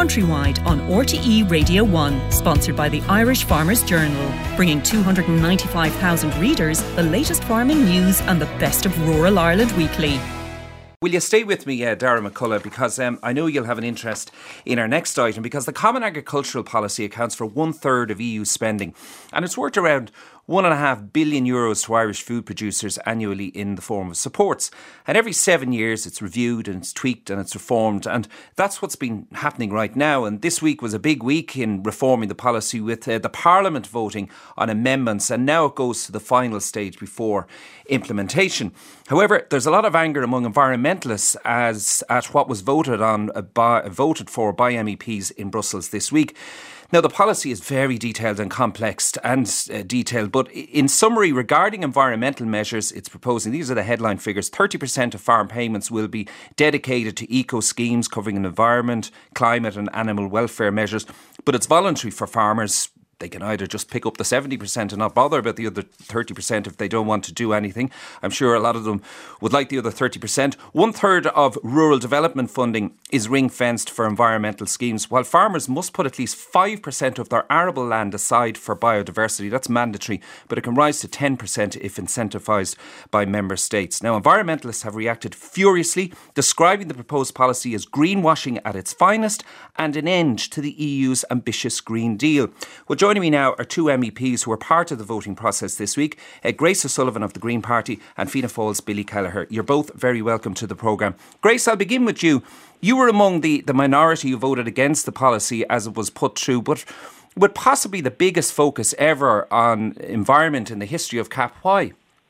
countrywide on RTE Radio 1, sponsored by the Irish Farmers Journal, bringing 295,000 readers the latest farming news and the best of rural Ireland weekly. Will you stay with me, Darragh McCullough, because I know you'll have an interest in our next item, because the Common Agricultural Policy accounts for 1/3 of EU spending, and it's worth around €1.5 billion to Irish food producers annually in the form of supports. And every 7 years it's reviewed and it's tweaked and it's reformed, and that's what's been happening right now. And this week was a big week in reforming the policy, with the Parliament voting on amendments, and now it goes to the final stage before implementation. However, there's a lot of anger among environmentalists at what was voted for by MEPs in Brussels this week. Now, the policy is very detailed and complex but in summary, regarding environmental measures, it's proposing, these are the headline figures, 30% of farm payments will be dedicated to eco schemes covering environment, climate and animal welfare measures, but it's voluntary for farmers. They can either just pick up the 70% and not bother about the other 30% if they don't want to do anything. I'm sure a lot of them would like the other 30%. 1/3 of rural development funding is ring-fenced for environmental schemes, while farmers must put at least 5% of their arable land aside for biodiversity. That's mandatory, but it can rise to 10% if incentivised by member states. Now, environmentalists have reacted furiously, describing the proposed policy as greenwashing at its finest and an end to the EU's ambitious Green Deal. Well, joining me now are two MEPs who were part of the voting process this week, Grace O'Sullivan of the Green Party and Fianna Fáil's Billy Kelleher. You're both very welcome to the programme. Grace, I'll begin with you. You were among the minority who voted against the policy as it was put through, but with possibly the biggest focus ever on environment in the history of CAP. Why?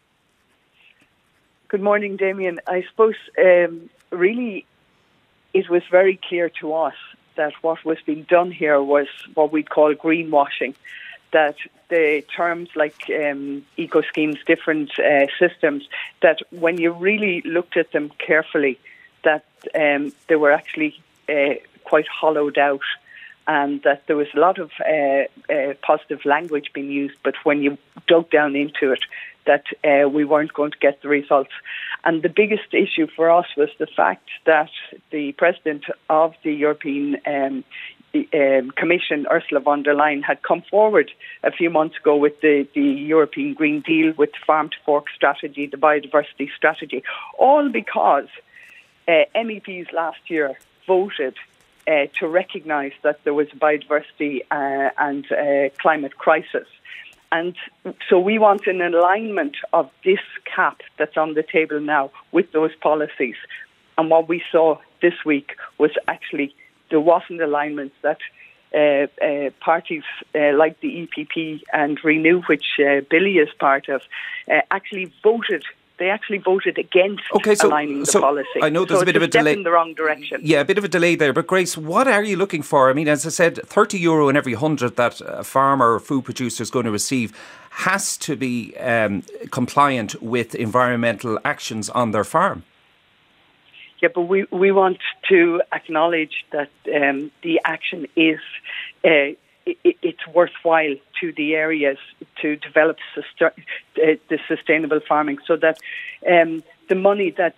Good morning, Damien. I suppose really it was very clear to us that what was being done here was what we'd call greenwashing, that the terms like eco schemes, different systems, that when you really looked at them carefully, that they were actually quite hollowed out, and that there was a lot of positive language being used, but when you dug down into it, that we weren't going to get the results. And the biggest issue for us was the fact that the President of the European Commission, Ursula von der Leyen, had come forward a few months ago with the European Green Deal, with the Farm to Fork strategy, the biodiversity strategy, all because MEPs last year voted to recognise that there was a biodiversity and climate crisis. And so we want an alignment of this CAP that's on the table now with those policies. And what we saw this week was actually there wasn't alignment, that parties like the EPP and Renew, which Billy is part of, actually voted against aligning the policy. I know there's a bit of a delay in the wrong direction. Yeah, a bit of a delay there. But Grace, what are you looking for? I mean, as I said, €30 in every 100 that a farmer or food producer is going to receive has to be compliant with environmental actions on their farm. Yeah, but we want to acknowledge that the action is it's worthwhile to the areas to develop the sustainable farming, so that the money that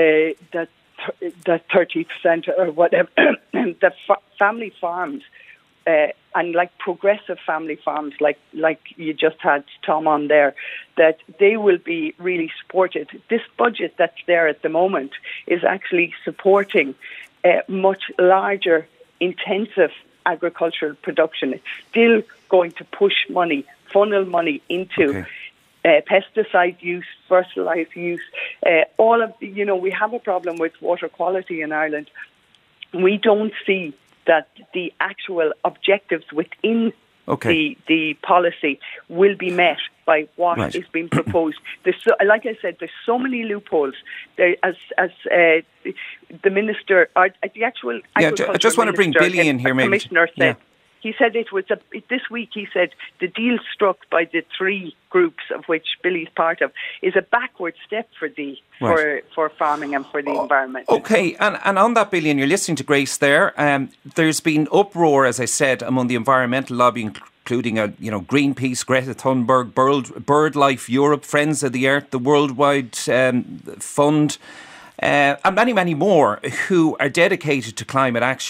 30% or whatever that family farms and like progressive family farms, like you just had Tom on there, that they will be really supported. This budget that's there at the moment is actually supporting much larger, intensive agricultural production. It's still going to push money, funnel money into pesticide use, fertilizer use, all of the, we have a problem with water quality in Ireland. We don't see that the actual objectives within the policy will be met by what is being proposed. Like I said, there's so many loopholes. There, as the minister, or the actual agriculture I just want to bring Billy in here, maybe. Commissioner said. He said it was this week. He said the deal struck by the three groups, of which Billy's part of, is a backward step for farming and for the environment. Okay, and on that, Billy, and you're listening to Grace there. There's been uproar, as I said, among the environmental lobby, including Greenpeace, Greta Thunberg, BirdLife Europe, Friends of the Earth, the Worldwide Fund, and many, many more who are dedicated to climate action.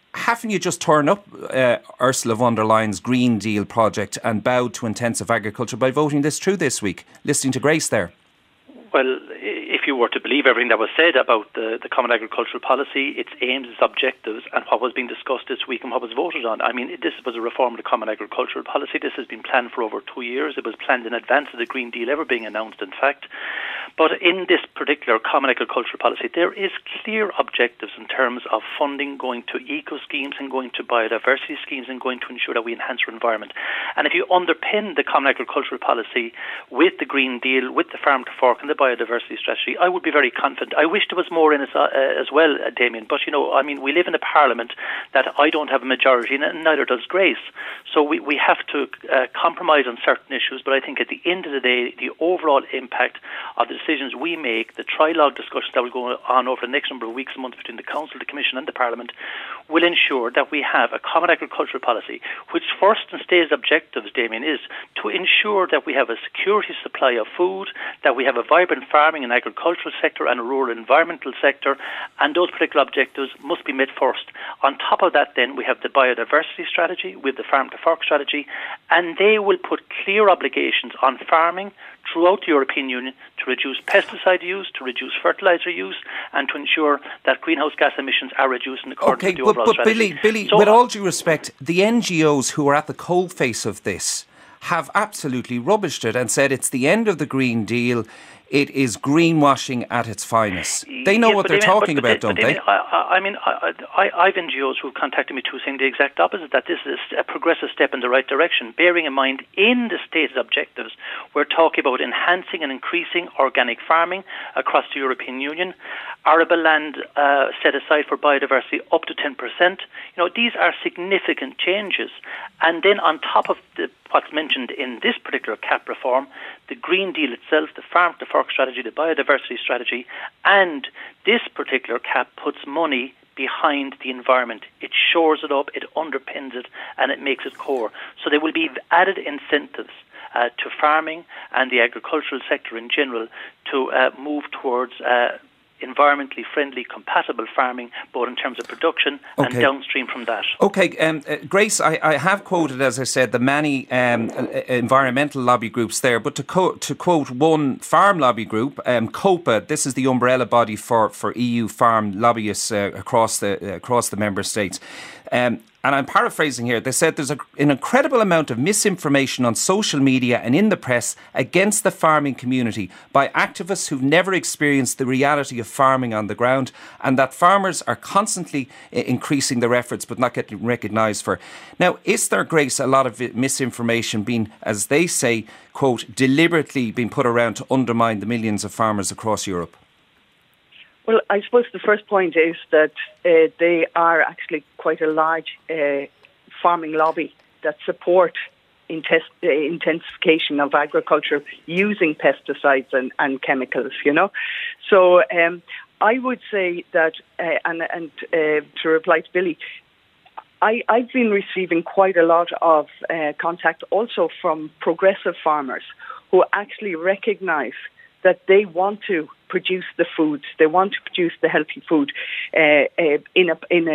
haven't you just torn up Ursula von der Leyen's Green Deal project and bowed to intensive agriculture by voting this through this week? Listening to Grace there. Well, if you were to believe everything that was said about the Common Agricultural Policy, its aims, its objectives, and what was being discussed this week and what was voted on, I mean, this was a reform of the Common Agricultural Policy. This has been planned for over 2 years. It was planned in advance of the Green Deal ever being announced, in fact. But in this particular Common Agricultural Policy, there is clear objectives in terms of funding going to eco schemes and going to biodiversity schemes and going to ensure that we enhance our environment. And if you underpin the Common Agricultural Policy with the Green Deal, with the Farm to Fork and the biodiversity strategy, I would be very confident. I wish there was more in it as well, Damien. But, I mean, we live in a parliament that I don't have a majority in, and neither does Grace. So we have to compromise on certain issues. But I think at the end of the day, the overall impact of the decisions we make, the trilogue discussions that will go on over the next number of weeks and months between the Council, the Commission and the Parliament, will ensure that we have a Common Agricultural Policy, which first and stated objectives, Damien, is to ensure that we have a security supply of food, that we have a vibrant farming and agricultural sector and a rural environmental sector, and those particular objectives must be met first. On top of that, then, we have the biodiversity strategy, with the Farm to Fork strategy, and they will put clear obligations on farming throughout the European Union to reduce pesticide use, to reduce fertiliser use, and to ensure that greenhouse gas emissions are reduced in accordance with the overall strategy. Billy, with all due respect, the NGOs who are at the coalface of this have absolutely rubbished it and said it's the end of the Green Deal. It is greenwashing at its finest. They know what they're talking about, don't they? I've NGOs who have contacted me too saying the exact opposite, that this is a progressive step in the right direction. Bearing in mind, in the stated objectives, we're talking about enhancing and increasing organic farming across the European Union, arable land set aside for biodiversity up to 10%. These are significant changes. And then on top of what's mentioned in this particular CAP reform, the Green Deal itself, the Farm to Fork strategy, the biodiversity strategy, and this particular CAP puts money behind the environment. It shores it up, it underpins it, and it makes it core. So there will be added incentives to farming and the agricultural sector in general to move towards environmentally friendly, compatible farming, both in terms of production and downstream from that. Okay, Grace, I have quoted, as I said, the many environmental lobby groups there, but to quote one farm lobby group, COPA, this is the umbrella body for EU farm lobbyists across the member states. And I'm paraphrasing here, they said there's an incredible amount of misinformation on social media and in the press against the farming community by activists who've never experienced the reality of farming on the ground, and that farmers are constantly increasing their efforts but not getting recognised for. Now, is there, Grace, a lot of misinformation being, as they say, quote, deliberately being put around to undermine the millions of farmers across Europe? Well, I suppose the first point is that they are actually quite a large farming lobby that support intensification of agriculture using pesticides and chemicals, So I would say that, and to reply to Billy, I've been receiving quite a lot of contact also from progressive farmers who actually recognise that they want to produce the foods, they want to produce the healthy food in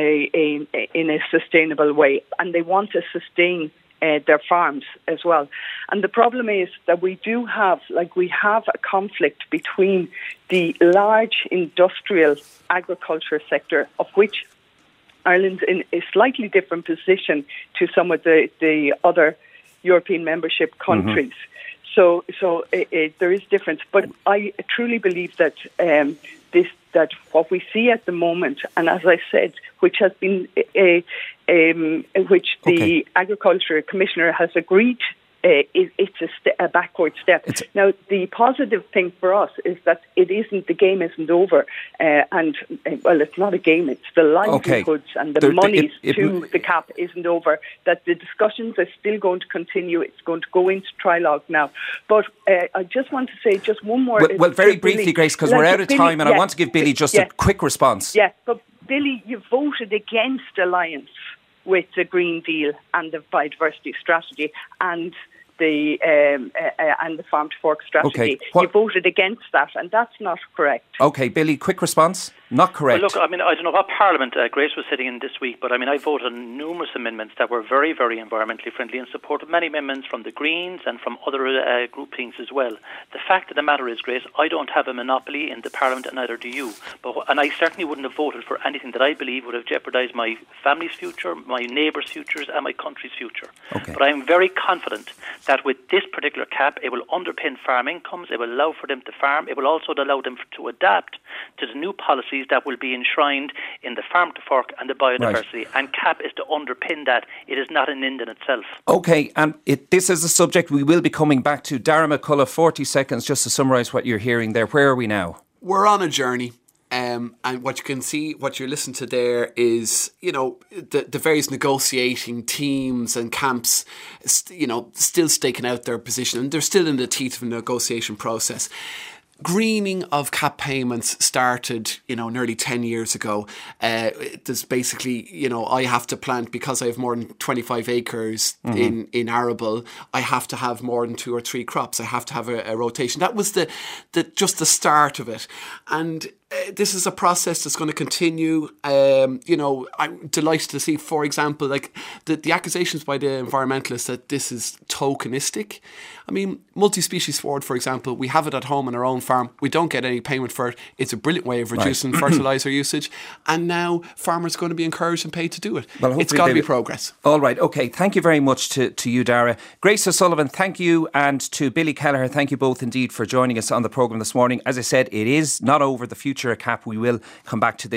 a sustainable way, and they want to sustain their farms as well. And the problem is that we have a conflict between the large industrial agriculture sector, of which Ireland's in a slightly different position to some of the other European membership countries. Mm-hmm. So there is difference, but I truly believe that that what we see at the moment, and as I said, which has been which the Agriculture Commissioner has agreed, it's a backward step. Now, the positive thing for us is that the game isn't over, and it's not a game; it's the livelihoods and the monies to the CAP isn't over. That the discussions are still going to continue. It's going to go into trilogue now. But I just want to say just one more. Well, very briefly, Grace, because we're out of time, and I want to give Billy just a quick response. Yeah, but Billy, you voted against alliance with the Green Deal and the biodiversity strategy and the Farm to Fork strategy. You voted against that, and that's not correct. Okay, Billy, quick response. Not correct. Well, look, I mean, I don't know what Parliament Grace was sitting in this week, but I mean, I voted on numerous amendments that were very, very environmentally friendly and supported many amendments from the Greens and from other groupings as well. The fact of the matter is, Grace, I don't have a monopoly in the Parliament, and neither do you. And I certainly wouldn't have voted for anything that I believe would have jeopardised my family's future, my neighbours' futures, and my country's future. Okay. But I am very confident that with this particular cap, it will underpin farm incomes, it will allow for them to farm, it will also allow them to adapt to the new policies that will be enshrined in the Farm to Fork and the biodiversity. Right. And CAP is to underpin that. It is not an end in itself. OK, and this is a subject we will be coming back to. Darragh McCullough, 40 seconds just to summarise what you're hearing there. Where are we now? We're on a journey. And what you can see, what you're listening to there is, the various negotiating teams and camps, still staking out their position. And they're still in the teeth of a negotiation process. Greening of cap payments started, nearly 10 years ago. There's basically, I have to plant, because I have more than 25 acres in arable, I have to have more than 2 or 3 crops. I have to have a rotation. That was just the start of it. And this is a process that's going to continue. I'm delighted to see, for example, like the accusations by the environmentalists that this is tokenistic. I mean, multi-species sward, for example, we have it at home on our own farm. We don't get any payment for it. It's a brilliant way of reducing fertiliser usage. And now farmers are going to be encouraged and paid to do it. Well, it's got to be progress. All right. OK. Thank you very much to you, Darragh. Grace O'Sullivan, thank you. And to Billy Kelleher, thank you both indeed for joining us on the programme this morning. As I said, it is not over. The future of CAP. We will come back to this.